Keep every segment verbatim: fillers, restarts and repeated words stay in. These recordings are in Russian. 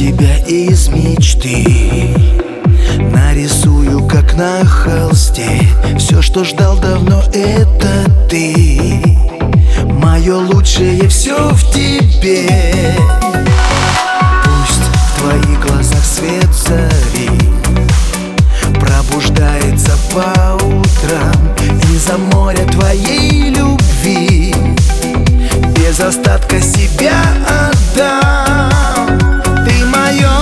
тебя из мечты. Нарисую, как на холсте, все, что ждал давно, это ты. Мое лучшее все в тебе. Пусть в твоих глазах свет зари пробуждается по утрам из-за моря твоей любви. Без остатка себя отдам. Ты мое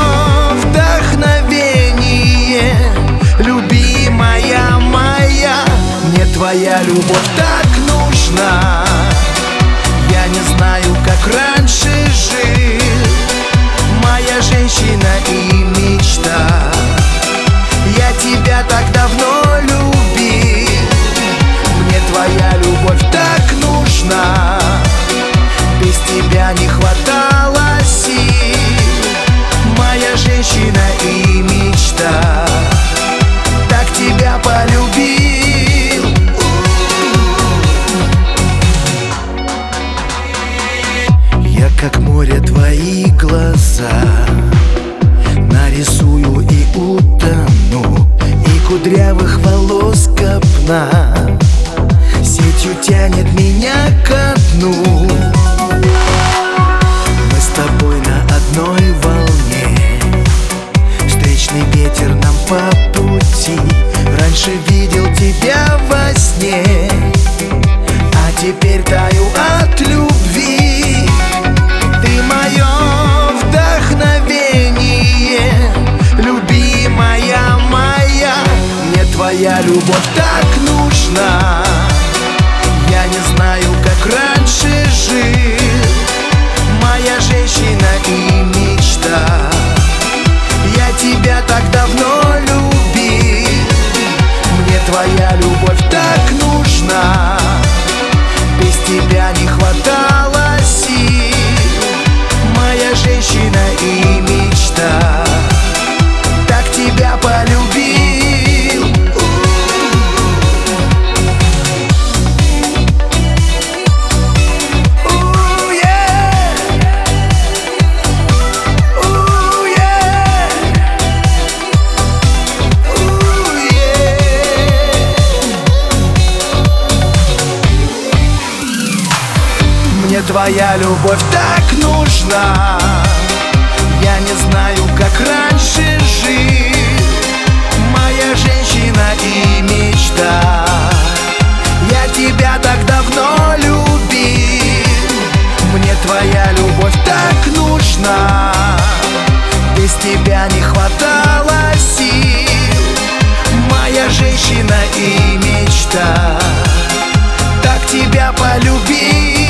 вдохновение, любимая моя. Мне твоя любовь так нужна. Я не знаю, как раньше жил, моя женщина и мечта. Я тебя так давно любил. Мне твоя любовь так нужна. Без тебя не хватало сил, моя женщина и мечта. Так тебя полюбил. Я как море твои глаза нарисую и утону, и кудрявых волос копна сетью тянет меня ко дну. Мы с тобой на одной волне, встречный ветер нам по пути. Раньше видел тебя во сне, а теперь таю от любви. Ты мое вдохновение, любимая моя. Мне твоя любовь так нужна. Я не знаю, как раньше жил, моя женщина и мечта. Я тебя так давно любил. Мне твоя любовь так нужна. Без тебя не хватало сил, моя женщина и мечта. Так тебя полюбил. Мне твоя любовь так нужна. Я не знаю, как раньше жил, моя женщина и мечта. Я тебя так давно любил. Мне твоя любовь так нужна. Без тебя не хватало сил, моя женщина и мечта. Так тебя полюбил.